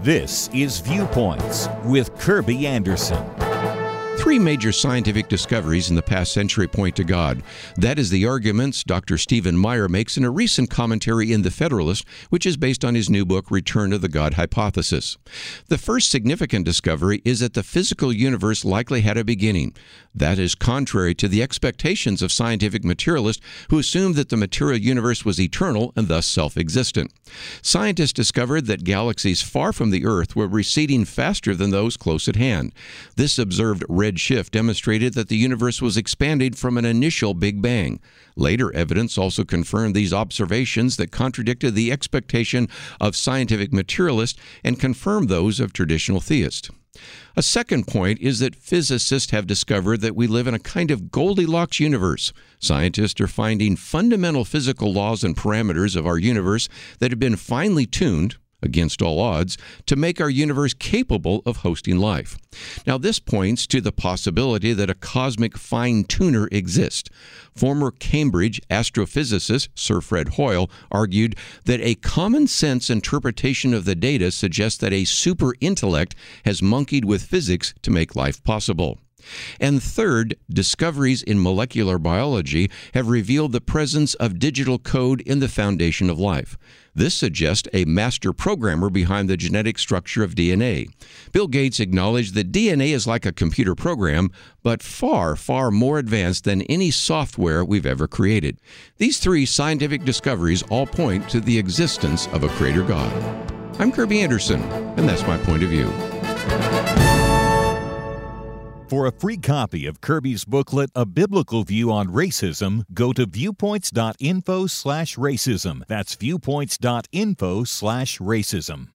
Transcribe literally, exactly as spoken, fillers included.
This is Viewpoints with Kirby Anderson. Three major scientific discoveries in the past century point to God. That is the arguments Doctor Stephen Meyer makes in a recent commentary in The Federalist, which is based on his new book, Return to the God Hypothesis. The first significant discovery is that the physical universe likely had a beginning. That is contrary to the expectations of scientific materialists who assumed that the material universe was eternal and thus self-existent. Scientists discovered that galaxies far from the Earth were receding faster than those close at hand. This observed red shift demonstrated that the universe was expanding from an initial Big Bang. Later evidence also confirmed these observations that contradicted the expectation of scientific materialists and confirmed those of traditional theists. A second point is that physicists have discovered that we live in a kind of Goldilocks universe. Scientists are finding fundamental physical laws and parameters of our universe that have been finely tuned, against all odds, to make our universe capable of hosting life. Now, this points to the possibility that a cosmic fine-tuner exists. Former Cambridge astrophysicist Sir Fred Hoyle argued that a common-sense interpretation of the data suggests that a super-intellect has monkeyed with physics to make life possible. And third, discoveries in molecular biology have revealed the presence of digital code in the foundation of life. This suggests a master programmer behind the genetic structure of D N A. Bill Gates acknowledged that D N A is like a computer program, but far, far more advanced than any software we've ever created. These three scientific discoveries all point to the existence of a creator God. I'm Kirby Anderson, and that's my point of view. For a free copy of Kirby's booklet, A Biblical View on Racism, go to viewpoints.info slash racism. That's viewpoints.info slash racism.